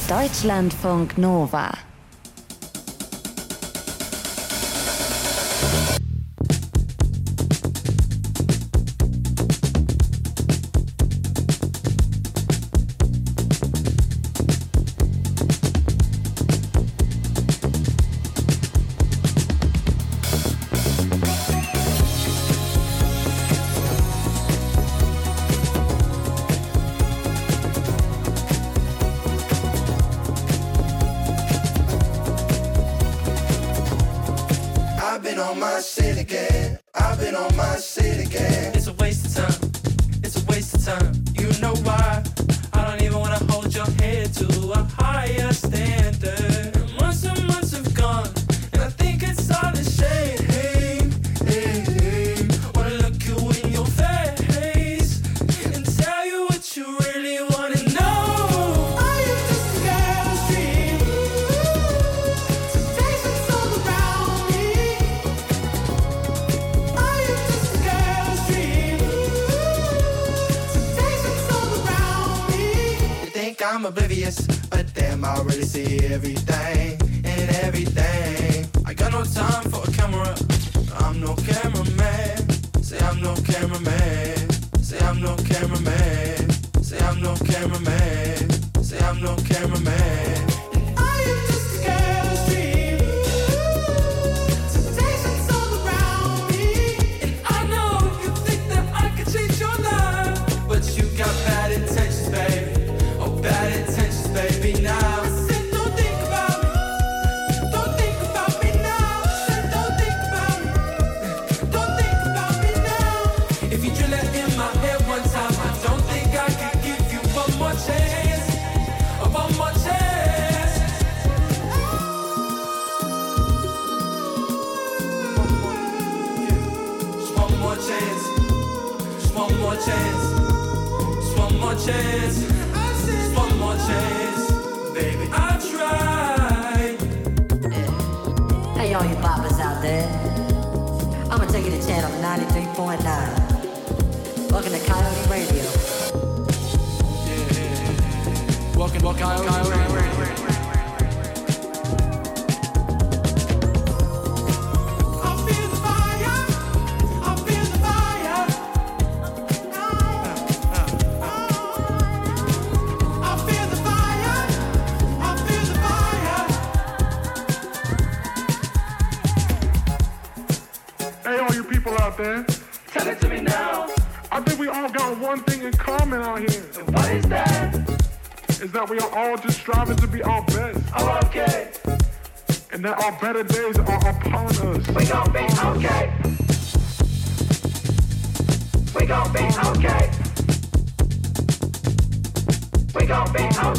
Deutschlandfunk Nova. I'm oblivious, but damn, I really see everything and everything. I got no time for a camera, I'm no cameraman. Say I'm no cameraman. Say I'm no cameraman. Say I'm no cameraman. Say I'm no cameraman. I am just a girl's dream. Temptations all around me. And I know you think that I could change your life, but you got bad intentions, baby. Bad intentions, baby, now. I said don't think about me. Don't think about me now. I said don't think about me. Don't think about me now. If you drill it in my head one time, I don't think I can give you one more chance. One more chance. Just one more chance. Just one more chance. Just one more chance. One more chance, baby, I tried. Hey, all you boppers out there. I'ma take you to channel 93.9. Welcome to Coyote Radio. Yeah. Welcome to Coyote Radio. There. Tell it to me now. I think we all got one thing in common out here. What is that? Is that we are all just striving to be our best. Oh, okay. And that our better days are upon us. We gon' be okay. We gon' be okay. We gon' be